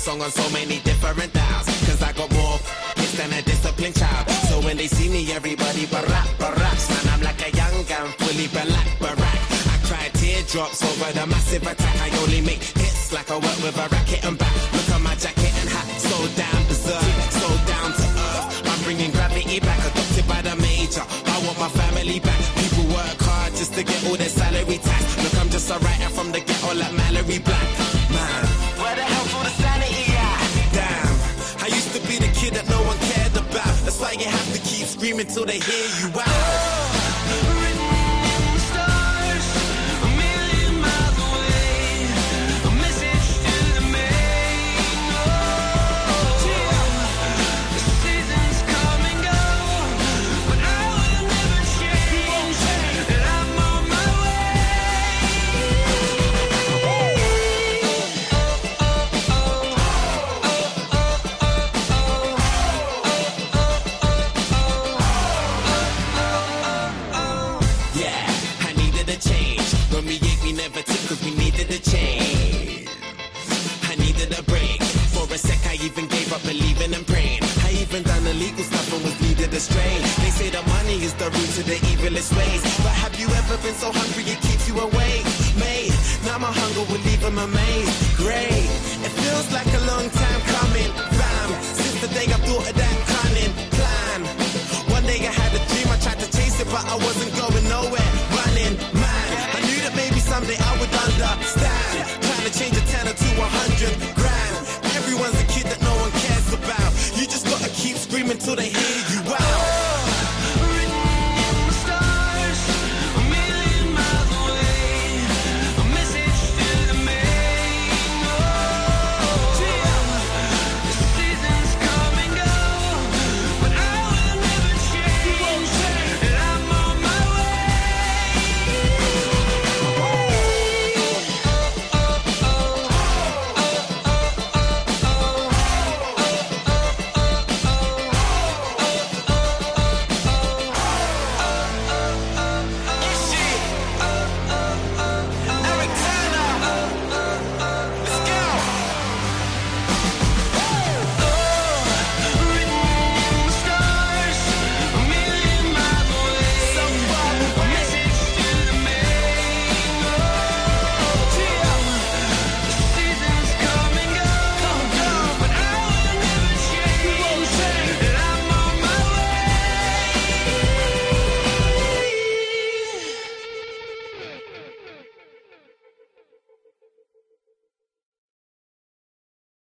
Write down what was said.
song on so many different dials. Cause I got more hits than a disciplined child. So when they see me, everybody baracks. Man, I'm like a young gun, fully barack. I cry teardrops over the massive attack. I only make hits like I work with a racket and back. Look at my jacket and hat, so down berserk, so down to earth. I'm bringing gravity back, adopted by the major. I want my family back. People work hard just to get all their salary tax. Look, I'm just a writer from the ghetto like Mallory Black. Man, where the hell's all the sanity at? Damn, I used to be the kid that no one cared about. That's why you have to keep screaming till they hear you out. Strain. They say the money is the root to the evilest ways. But have you ever been so hungry it keeps you awake? Mate, now my hunger will leave them amazed. Great, it feels like a long time coming. Bam, since the day I thought of that cunning plan. One day I had a dream, I tried to chase it, but I wasn't going nowhere. Running, man, I knew that maybe someday I would understand. Trying to change a 10 to 100 grand. Everyone's a kid that no one cares about. You just gotta keep screaming till they hear you.